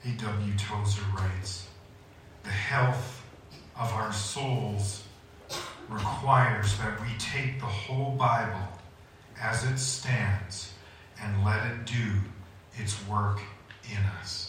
A.W. Tozer writes, "The health of our souls requires that we take the whole Bible as it stands and let it do its work in us."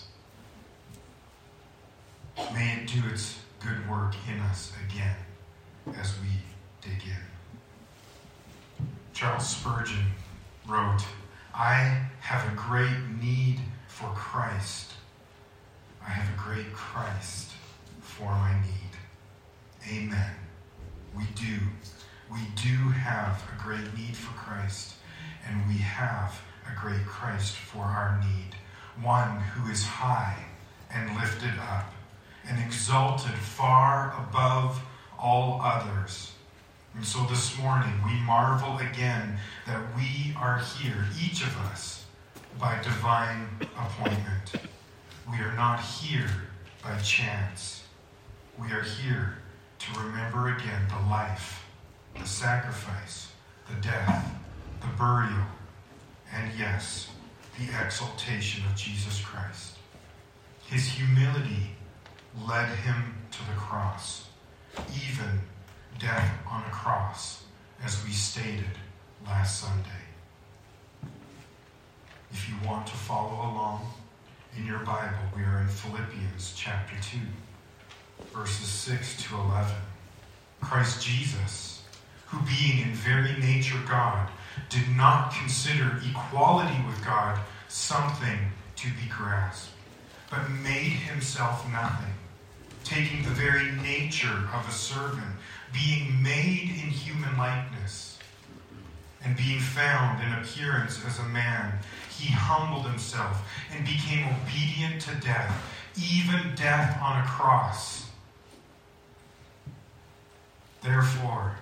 May it do its good work in us again as we dig in. Charles Spurgeon wrote, "I have a great need for Christ. I have a great Christ for my need." Amen. We do. We do have a great need for Christ, and we have a great Christ for our need. One who is high and lifted up and exalted far above all others. And so this morning we marvel again that we are here, each of us, by divine appointment. We are not here by chance. We are here to remember again the life, the sacrifice, the death, the burial, and yes, the exaltation of Jesus Christ. His humility led him to the cross, even death on a cross, as we stated last Sunday. If you want to follow along in your Bible, we are in Philippians chapter 2, verses 6 to 11. Christ Jesus, who being in very nature God, did not consider equality with God something to be grasped, but made himself nothing, taking the very nature of a servant, being made in human likeness, and being found in appearance as a man, he humbled himself and became obedient to death, even death on a cross. Therefore,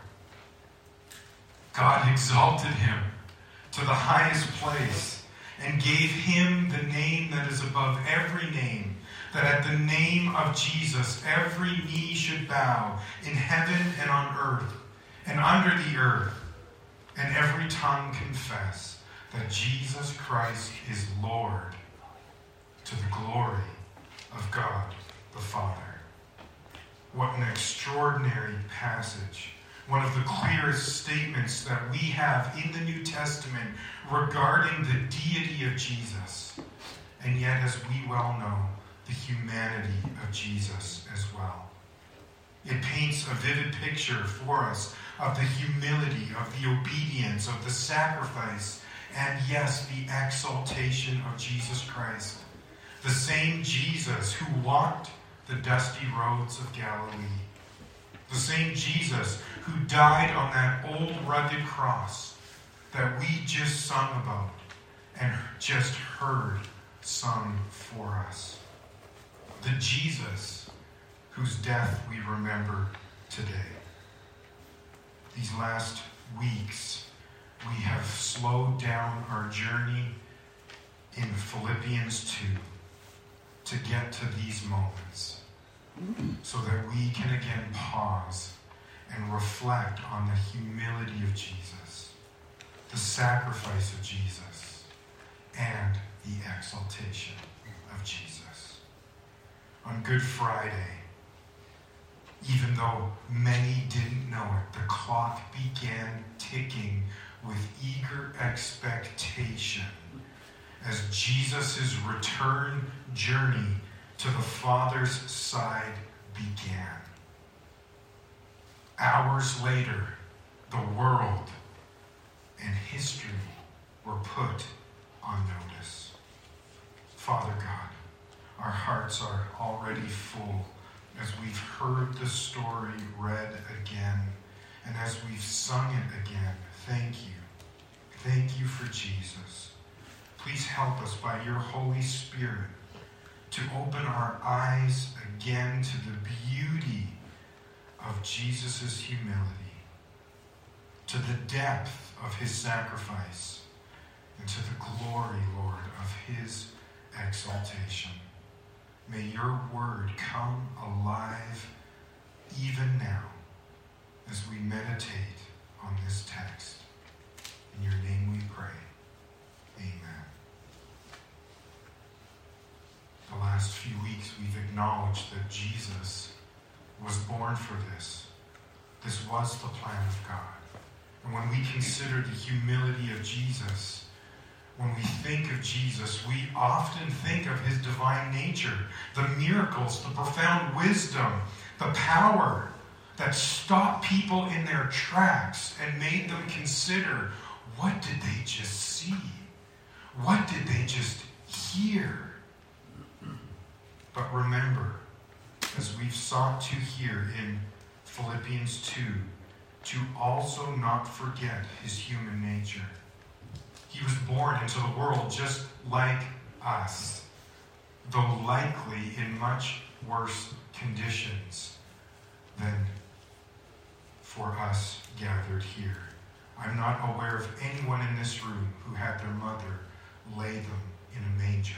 God exalted him to the highest place and gave him the name that is above every name, that at the name of Jesus every knee should bow in heaven and on earth and under the earth, and every tongue confess that Jesus Christ is Lord, to the glory of God the Father. What an extraordinary passage. One of the clearest statements that we have in the New Testament regarding the deity of Jesus. And yet, as we well know, the humanity of Jesus as well. It paints a vivid picture for us of the humility, of the obedience, of the sacrifice, and yes, the exaltation of Jesus Christ. The same Jesus who walked the dusty roads of Galilee. The same Jesus who died on that old rugged cross that we just sung about and just heard sung for us. The Jesus whose death we remember today. These last weeks, we have slowed down our journey in Philippians 2 to get to these moments so that we can again pause and reflect on the humility of Jesus, the sacrifice of Jesus, and the exaltation of Jesus. On Good Friday, even though many didn't know it, the clock began ticking with eager expectation as Jesus' return journey to the Father's side began. Hours later, the world and history were put on notice. Father God, our hearts are already full as we've heard the story read again, and as we've sung it again. Thank you. Thank you for Jesus. Please help us by your Holy Spirit to open our eyes again to the beauty of Jesus' humility, to the depth of his sacrifice, and to the glory, Lord, of his exaltation. May your word come alive even now as we meditate on this text. In your name we pray. Amen. The last few acknowledge that Jesus was born for this. This was the plan of God. And when we consider the humility of Jesus, when we think of Jesus, we often think of his divine nature, the miracles, the profound wisdom, the power that stopped people in their tracks and made them consider, what did they just see? What did they just hear? But remember, as we've sought to hear in Philippians 2, to also not forget his human nature. He was born into the world just like us, though likely in much worse conditions than for us gathered here. I'm not aware of anyone in this room who had their mother lay them in a manger.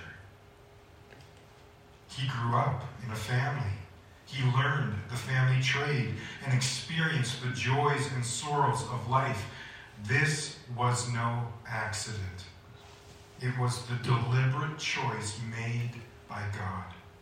He grew up in a family. He learned the family trade and experienced the joys and sorrows of life. This was no accident. It was the deliberate choice made by God.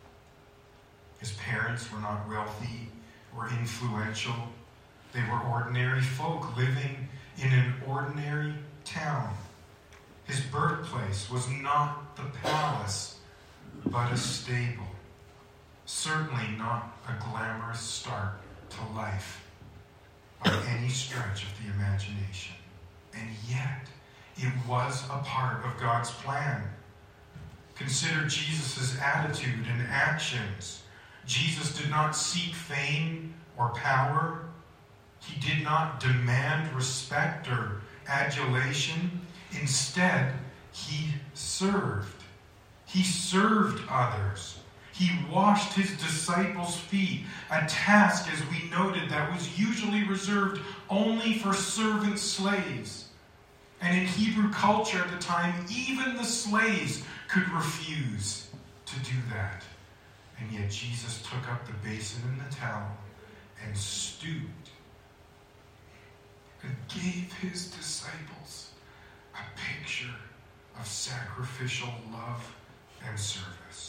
His parents were not wealthy or influential. They were ordinary folk living in an ordinary town. His birthplace was not the palace, but a stable. Certainly not a glamorous start to life by any stretch of the imagination. And yet, it was a part of God's plan. Consider Jesus' attitude and actions. Jesus did not seek fame or power. He did not demand respect or adulation. Instead, he served. He served others. He washed his disciples' feet, a task, as we noted, that was usually reserved only for servant slaves. And in Hebrew culture at the time, even the slaves could refuse to do that. And yet Jesus took up the basin and the towel and stooped and gave his disciples a picture of sacrificial love and service.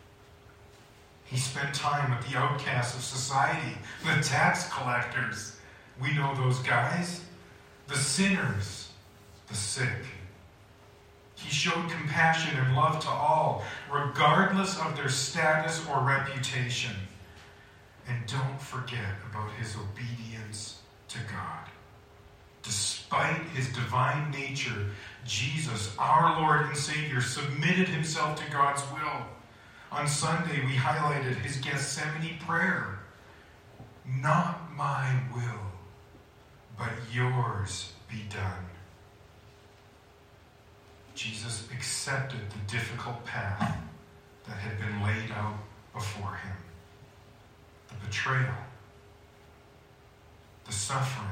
He spent time with the outcasts of society, the tax collectors. We know those guys. The sinners, the sick. He showed compassion and love to all, regardless of their status or reputation. And don't forget about his obedience to God. Despite his divine nature, Jesus, our Lord and Savior, submitted himself to God's will. On Sunday, we highlighted his Gethsemane prayer. Not my will, but yours be done. Jesus accepted the difficult path that had been laid out before him. The betrayal, the suffering,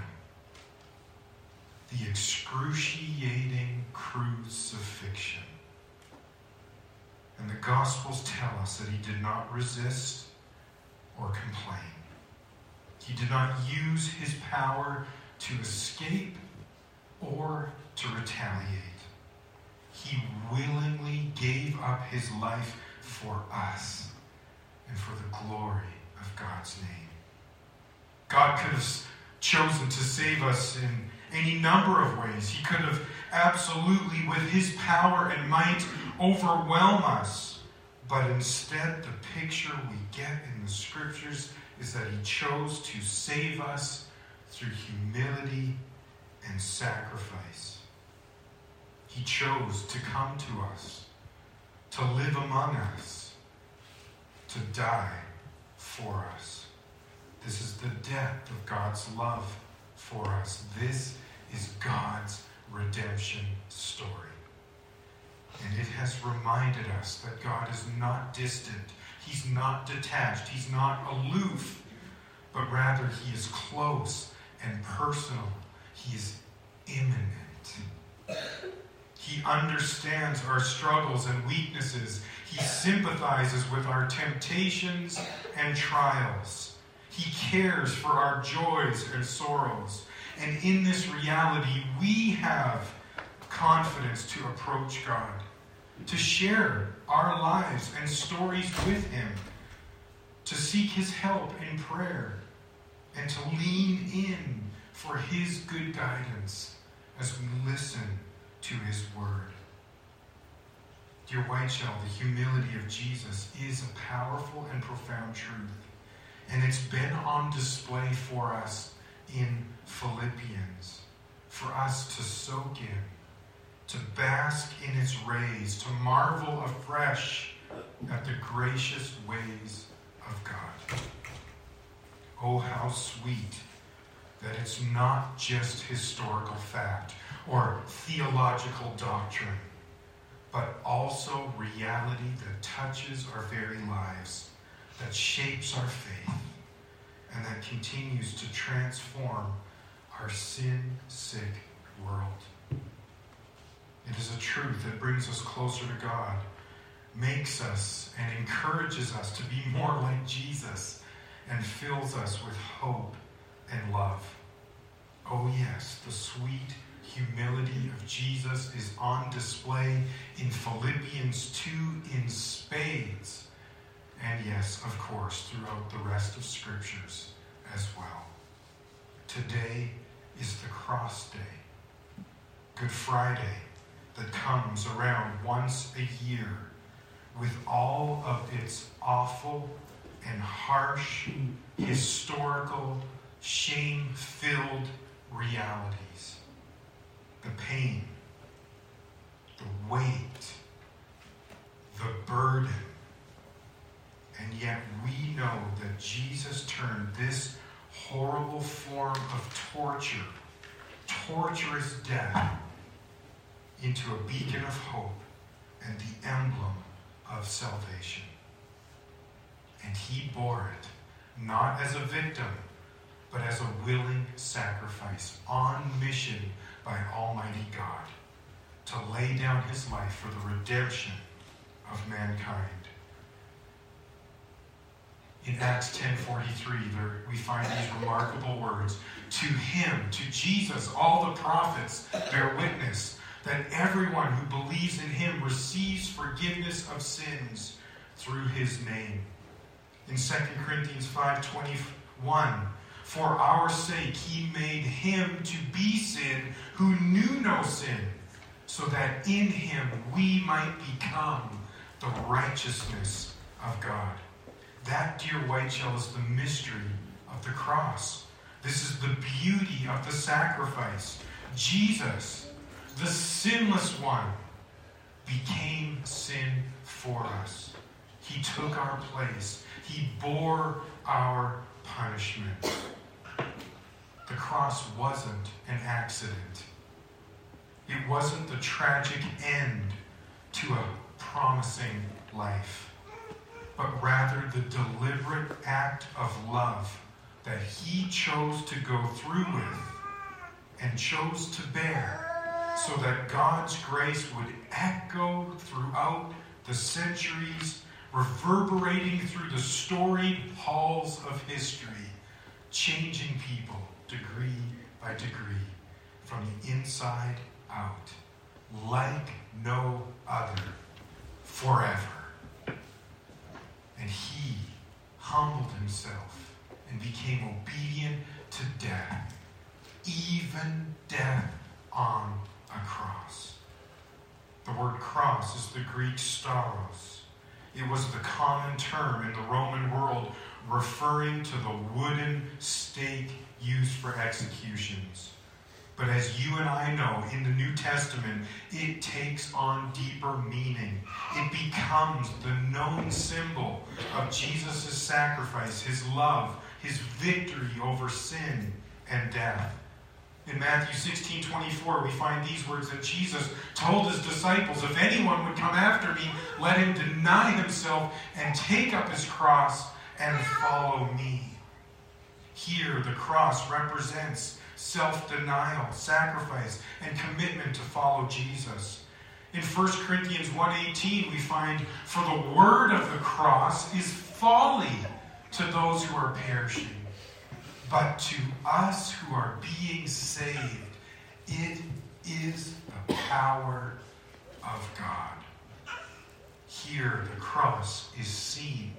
the excruciating crucifixion. And the Gospels tell us that he did not resist or complain. He did not use his power to escape or to retaliate. He willingly gave up his life for us and for the glory of God's name. God could have chosen to save us in any number of ways. He could have absolutely, with his power and might, overwhelm us. But instead, the picture we get in the scriptures is that he chose to save us through humility and sacrifice. He chose to come to us, to live among us, to die for us. This is the depth of God's love for us. This is God's redemption story. And it has reminded us that God is not distant. He's not detached. He's not aloof. But rather, he is close and personal. He is immanent. He understands our struggles and weaknesses. He sympathizes with our temptations and trials. He cares for our joys and sorrows. And in this reality, we have confidence to approach God, to share our lives and stories with him, to seek his help in prayer, and to lean in for his good guidance as we listen to his word. Dear Whiteshell, the humility of Jesus is a powerful and profound truth, and it's been on display for us in Philippians, for us to soak in, to bask in its rays, to marvel afresh at the gracious ways of God. Oh, how sweet that it's not just historical fact or theological doctrine, but also reality that touches our very lives, that shapes our faith, and that continues to transform our sin-sick world. It is a truth that brings us closer to God, makes us and encourages us to be more like Jesus, and fills us with hope and love. Oh yes, the sweet humility of Jesus is on display in Philippians 2 in spades. And yes, of course, throughout the rest of Scriptures as well. Today is the cross day, Good Friday, that comes around once a year with all of its awful and harsh, historical, shame-filled realities. The pain, the weight, the burden. And yet we know that Jesus turned this horrible form of torture, torturous death, into a beacon of hope and the emblem of salvation. And he bore it, not as a victim, but as a willing sacrifice on mission by Almighty God to lay down his life for the redemption of mankind. In Acts 10:43, we find these remarkable words. To him, to Jesus, all the prophets bear witness that everyone who believes in him receives forgiveness of sins through his name. In 2 Corinthians 5:21, for our sake he made him to be sin who knew no sin, so that in him we might become the righteousness of God. That, dear Whiteshell, is the mystery of the cross. This is the beauty of the sacrifice. Jesus, the sinless one, became sin for us. He took our place. He bore our punishment. The cross wasn't an accident. It wasn't the tragic end to a promising life, but rather the deliberate act of love that he chose to go through with and chose to bear, so that God's grace would echo throughout the centuries, reverberating through the storied halls of history, changing people degree by degree, from the inside out, like no other, forever. And he humbled himself and became obedient to death, even death on a cross. The word cross is the Greek stauros. It was the common term in the Roman world referring to the wooden stake used for executions. But as you and I know, in the New Testament, it takes on deeper meaning. It becomes the known symbol of Jesus' sacrifice, his love, his victory over sin and death. In Matthew 16:24, we find these words that Jesus told his disciples, if anyone would come after me, let him deny himself and take up his cross and follow me. Here, the cross represents self-denial, sacrifice, and commitment to follow Jesus. In 1 Corinthians 1:18, we find, for the word of the cross is folly to those who are perishing. But to us who are being saved, it is the power of God. Here, the cross is seen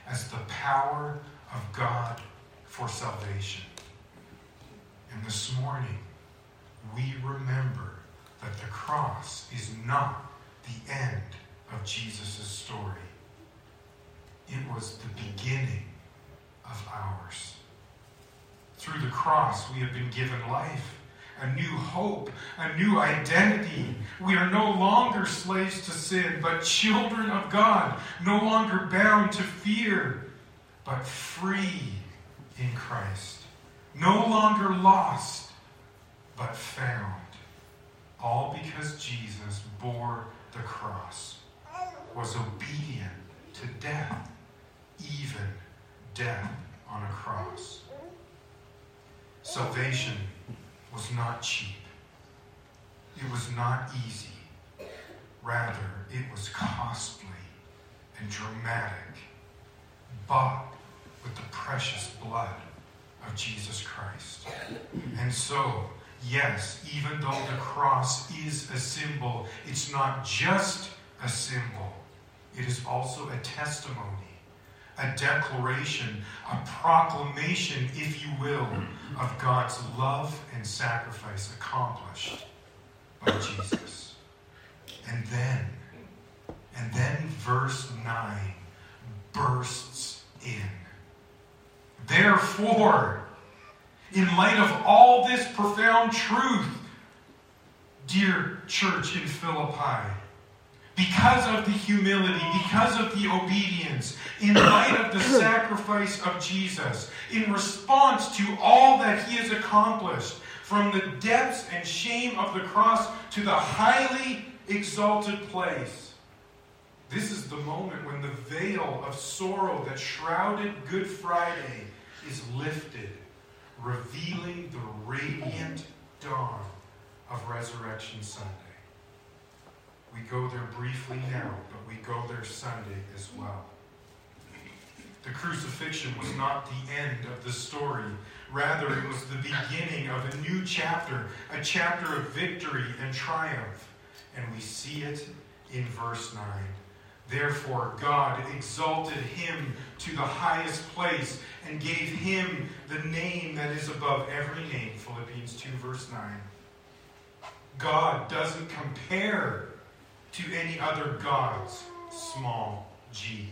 as the power of God for salvation. And this morning, we remember that the cross is not the end of Jesus' story. It was the beginning of ours. Through the cross, we have been given life, a new hope, a new identity. We are no longer slaves to sin, but children of God, no longer bound to fear, but free in Christ. No longer lost, but found. All because Jesus bore the cross, was obedient to death, even death on a cross. Salvation was not cheap. It was not easy. Rather, it was costly and dramatic, bought with the precious blood of Jesus Christ. And so, yes, even though the cross is a symbol, it's not just a symbol. It is also a testimony, a declaration, a proclamation, if you will, of God's love and sacrifice accomplished by Jesus. And then verse 9 bursts in. Therefore, in light of all this profound truth, dear church in Philippi, because of the humility, because of the obedience, in light of the sacrifice of Jesus, in response to all that he has accomplished, from the depths and shame of the cross to the highly exalted place, this is the moment when the veil of sorrow that shrouded Good Friday is lifted, revealing the radiant dawn of Resurrection Sunday. We go there briefly now, but we go there Sunday as well. The crucifixion was not the end of the story. Rather, it was the beginning of a new chapter, a chapter of victory and triumph. And we see it in verse 9. Therefore, God exalted him to the highest place and gave him the name that is above every name. Philippians 2, verse 9. God doesn't compare to any other gods, small g.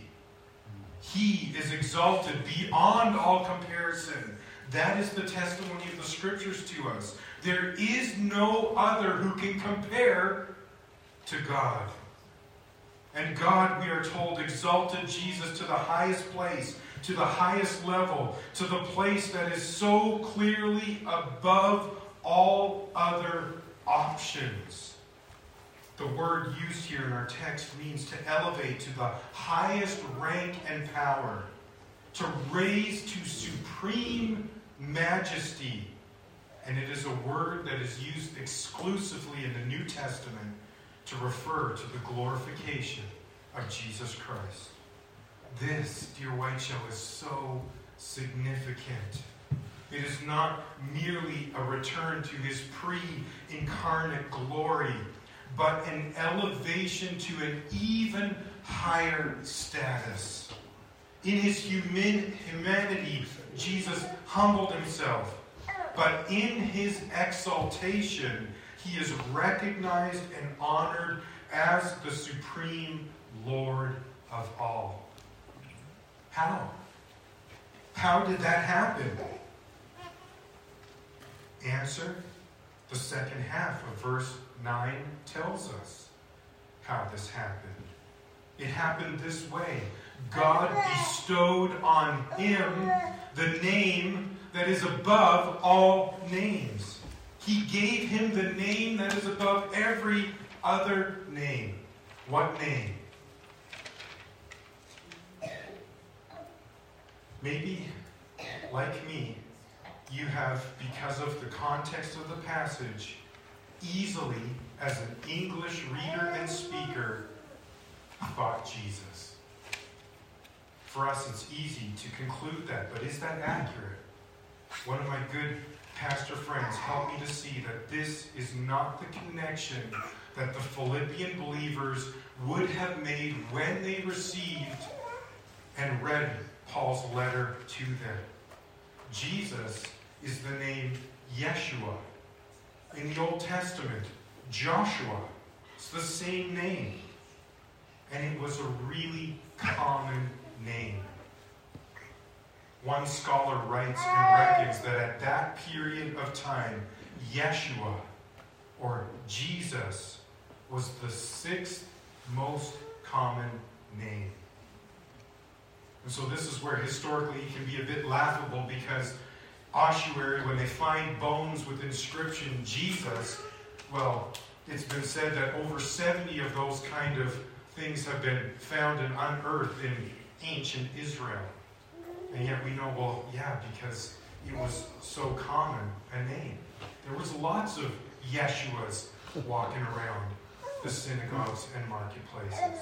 He is exalted beyond all comparison. That is the testimony of the Scriptures to us. There is no other who can compare to God. And God, we are told, exalted Jesus to the highest place, to the highest level, to the place that is so clearly above all other options. The word used here in our text means to elevate to the highest rank and power, to raise to supreme majesty. And it is a word that is used exclusively in the New Testament to refer to the glorification of Jesus Christ. This, dear Whiteshell, is so significant. It is not merely a return to his pre-incarnate glory, but an elevation to an even higher status. In his humanity, Jesus humbled himself, but in his exaltation, he is recognized and honored as the supreme Lord of all. How? How did that happen? Answer, the second half of verse 9 tells us how this happened. It happened this way. God bestowed on him the name that is above all names. He gave him the name that is above every other name. What name? Maybe, like me, you have, because of the context of the passage, easily, as an English reader and speaker, thought Jesus. For us, it's easy to conclude that, but is that accurate? One of my good pastor friends helped me to see that this is not the connection that the Philippian believers would have made when they received and read Paul's letter to them. Jesus is the name Yeshua. In the Old Testament, Joshua. It's the same name. And it was a really common name. One scholar writes and reckons that at that period of time, Yeshua, or Jesus, was the 6th most common name. And so this is where historically it can be a bit laughable, because ossuary, when they find bones with inscription Jesus, well, it's been said that over 70 of those kind of things have been found and unearthed in ancient Israel. And yet we know, well, yeah, because it was so common a name. There was lots of Yeshuas walking around the synagogues and marketplaces.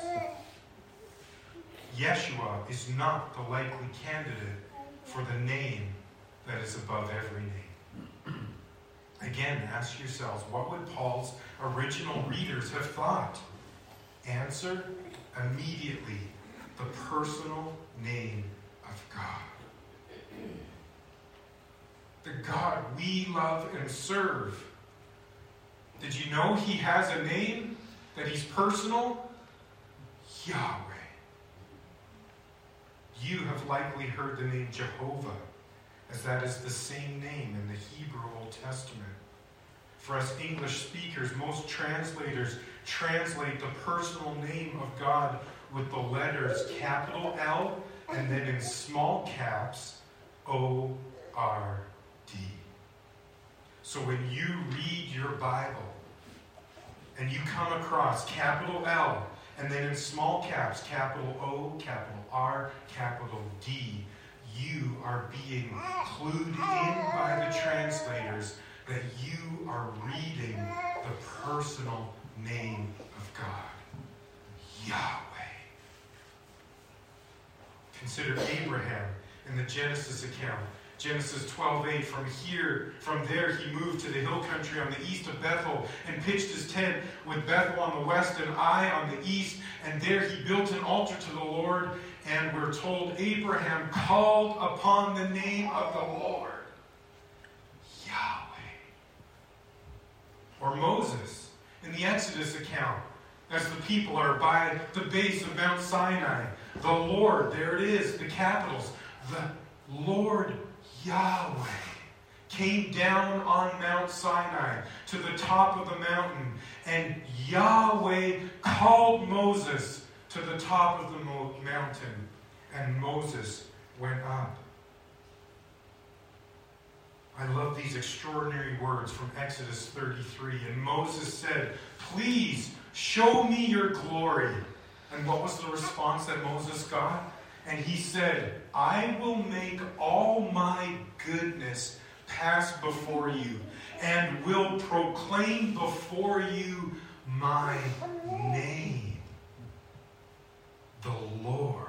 Yeshua is not the likely candidate for the name that is above every name. Again, ask yourselves, what would Paul's original readers have thought? Answer, immediately, the personal name of God. The God we love and serve. Did you know he has a name? That he's personal? Yahweh. You have likely heard the name Jehovah, as that is the same name in the Hebrew Old Testament. For us English speakers, most translators translate the personal name of God with the letters capital L and then in small caps O-R-D. So when you read your Bible and you come across capital L and then in small caps capital O, capital R, capital D, you are being clued in by the translators that you are reading the personal name of God, Yahweh. Consider Abraham in the Genesis account. Genesis 12:8, from there he moved to the hill country on the east of Bethel and pitched his tent with Bethel on the west and Ai on the east, and there he built an altar to the Lord, and we're told Abraham called upon the name of the Lord, Yahweh. Or Moses in the Exodus account, as the people are by the base of Mount Sinai, the Lord, there it is, the capitals, the Lord Yahweh came down on Mount Sinai to the top of the mountain, and Yahweh called Moses to the top of the mountain, and Moses went up. I love these extraordinary words from Exodus 33. And Moses said, "Please show me your glory." And what was the response that Moses got? And he said, "I will make all my goodness pass before you, and will proclaim before you my name, the Lord,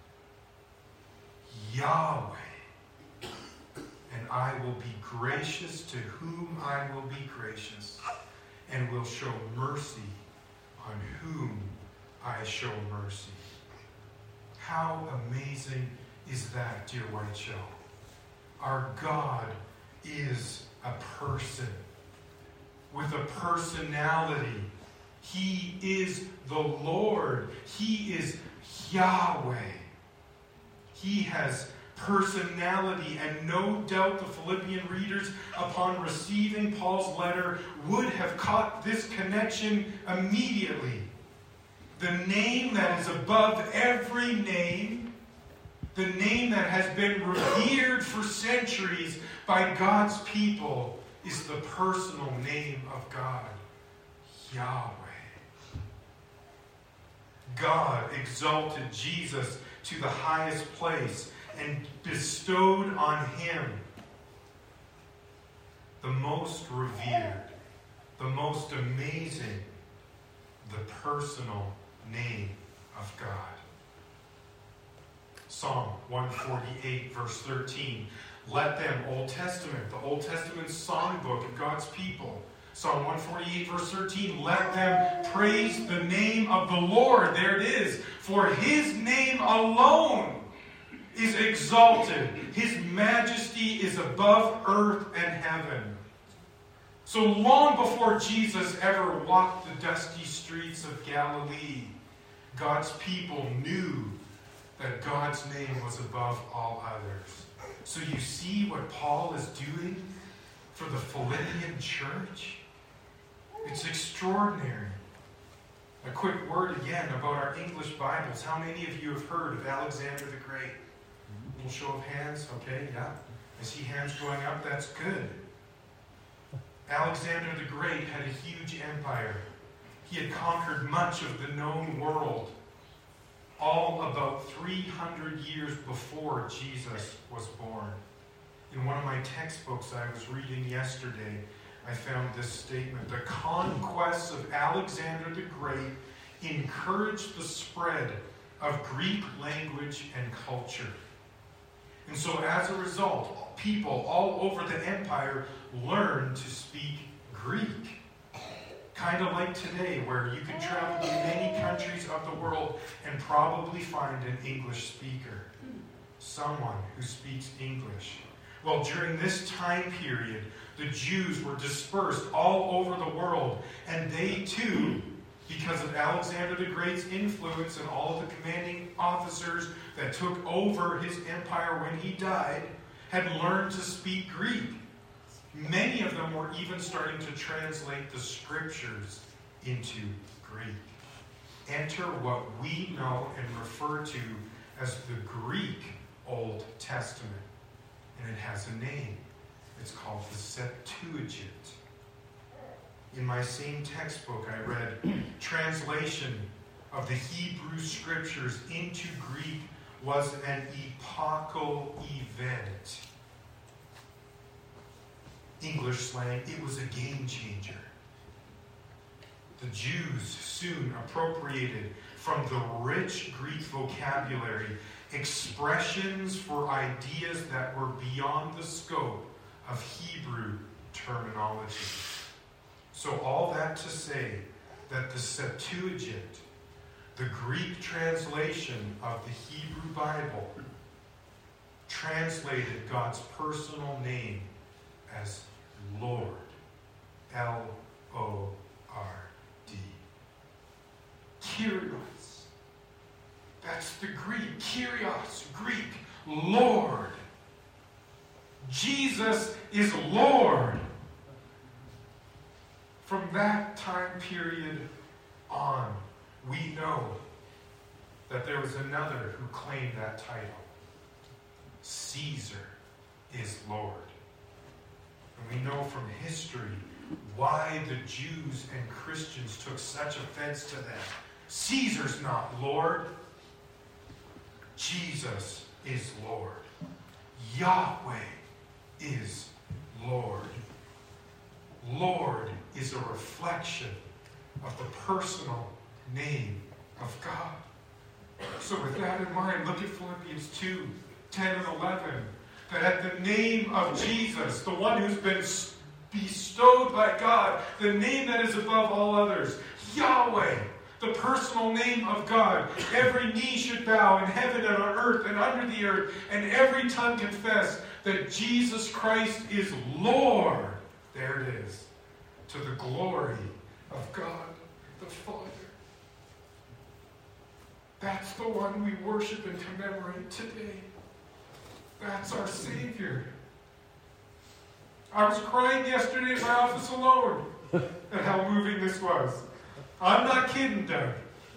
Yahweh. And I will be gracious to whom I will be gracious, and will show mercy on whom I show mercy." How amazing is that, dear Whiteshell? Our God is a person with a personality. He is the Lord. He is Yahweh. He has personality, and no doubt the Philippian readers, upon receiving Paul's letter, would have caught this connection immediately. The name that is above every name, the name that has been revered for centuries by God's people, is the personal name of God, Yahweh. God exalted Jesus to the highest place and bestowed on him the most revered, the most amazing, the personal name of God. Psalm 148, verse 13. Let them, Old Testament, the Old Testament songbook of God's people. Psalm 148, verse 13. Let them praise the name of the Lord. There it is. For his name alone is exalted. His majesty is above earth and heaven. So long before Jesus ever walked the dusty streets of Galilee, God's people knew that God's name was above all others. So you see what Paul is doing for the Philippian church? It's extraordinary. A quick word again about our English Bibles. How many of you have heard of Alexander the Great? A little show of hands. Okay, yeah. I see hands going up. That's good. Alexander the Great had a huge empire. He had conquered much of the known world, all about 300 years before Jesus was born. In one of my textbooks I was reading yesterday, I found this statement: the conquests of Alexander the Great encouraged the spread of Greek language and culture. And so as a result, people all over the empire learned to speak Greek. Kind of like today, where you can travel to many countries of the world and probably find an English speaker. Someone who speaks English. Well, during this time period, the Jews were dispersed all over the world, and they too, because of Alexander the Great's influence and all of the commanding officers that took over his empire when he died, had learned to speak Greek. Many of them were even starting to translate the scriptures into Greek. Enter what we know and refer to as the Greek Old Testament. And it has a name. It's called the Septuagint. In my same textbook, I read translation of the Hebrew scriptures into Greek was an epochal event. English slang, it was a game changer. The Jews soon appropriated from the rich Greek vocabulary expressions for ideas that were beyond the scope of Hebrew terminology. So all that to say that the Septuagint, the Greek translation of the Hebrew Bible, translated God's personal name as Lord. L-O-R-D. Kyrios. That's the Greek. Kyrios, Greek. Lord. Jesus is Lord. From that time period on, we know that there was another who claimed that title. Caesar is Lord. And we know from history why the Jews and Christians took such offense to that. Caesar's not Lord. Jesus is Lord. Yahweh is Lord. Lord is a reflection of the personal name of God. So with that in mind, look at Philippians 2, 10 and 11. That at the name of Jesus, the one who's been bestowed by God, the name that is above all others, Yahweh, the personal name of God, every knee should bow in heaven and on earth and under the earth, and every tongue confess that Jesus Christ is Lord. There it is. To the glory of God the Father. That's the one we worship and commemorate today. That's our Savior. I was crying yesterday at my office alone at how moving this was. I'm not kidding, Doug.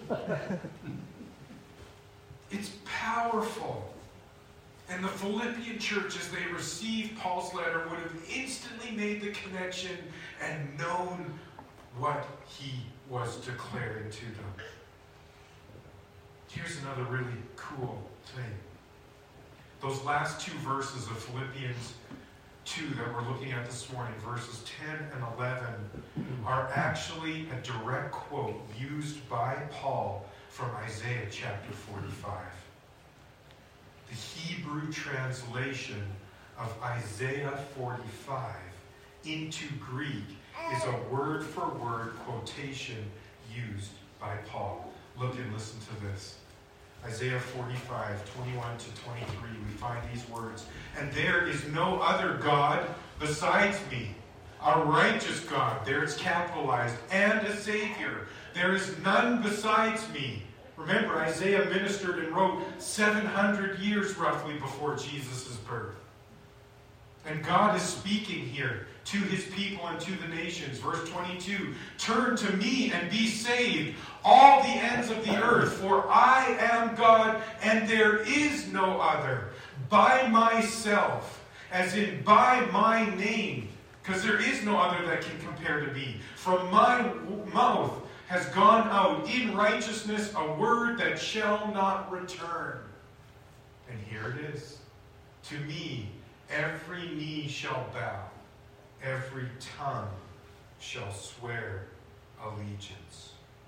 It's powerful. And the Philippian church, as they received Paul's letter, would have instantly made the connection and known what he was declaring to them. Here's another really cool thing. Those last two verses of Philippians 2 that we're looking at this morning, verses 10 and 11, are actually a direct quote used by Paul from Isaiah chapter 45. The Hebrew translation of Isaiah 45 into Greek is a word-for-word quotation used by Paul. Look and listen to this. Isaiah 45, 21 to 23, we find these words. And there is no other God besides me, a righteous God, there it's capitalized, and a Savior. There is none besides me. Remember, Isaiah ministered and wrote 700 years roughly before Jesus' birth. And God is speaking here to his people and to the nations. Verse 22, turn to me and be saved, all the ends of the earth, for I am God and there is no other. By myself, as in by my name, because there is no other that can compare to me. From my mouth has gone out in righteousness a word that shall not return. And here it is. To me, every knee shall bow, every tongue shall swear allegiance.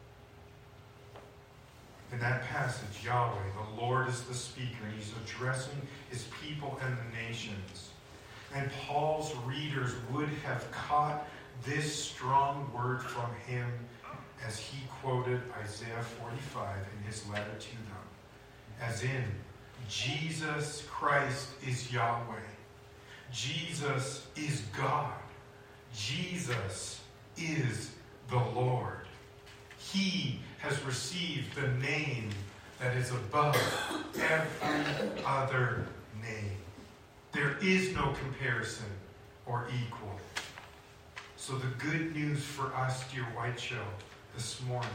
In that passage, Yahweh, the Lord, is the speaker, and he's addressing his people and the nations. And Paul's readers would have caught this strong word from him as he quoted Isaiah 45 in his letter to them. As in, Jesus Christ is Yahweh. Jesus is God. Jesus is the Lord. He has received the name that is above every other name. There is no comparison or equal. So the good news for us, dear Whiteshow, this morning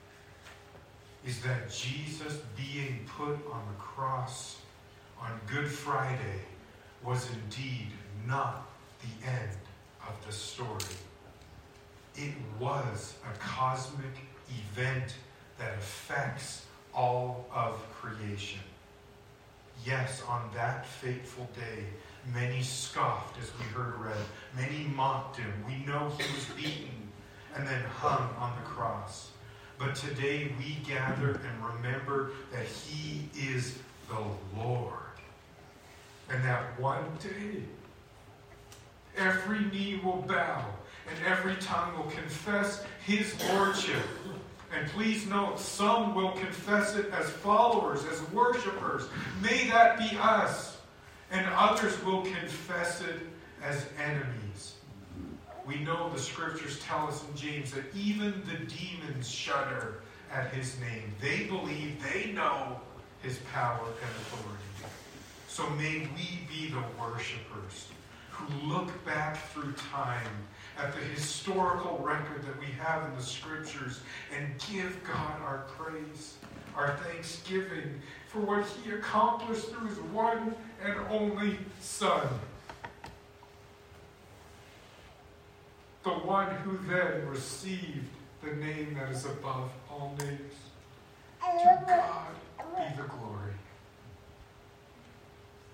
is that Jesus being put on the cross on Good Friday was indeed not the end of the story. It was a cosmic event that affects all of creation. Yes, on that fateful day, many scoffed, as we heard read. Many mocked him. We know he was beaten and then hung on the cross. But today we gather and remember that he is the Lord. And that one day, every knee will bow and every tongue will confess his lordship. And please note, some will confess it as followers, as worshipers. May that be us. And others will confess it as enemies. We know the scriptures tell us in James that even the demons shudder at his name. They believe, they know his power and authority. So may we be the worshipers who look back through time at the historical record that we have in the scriptures and give God our praise, our thanksgiving for what he accomplished through his one and only Son. The one who then received the name that is above all names.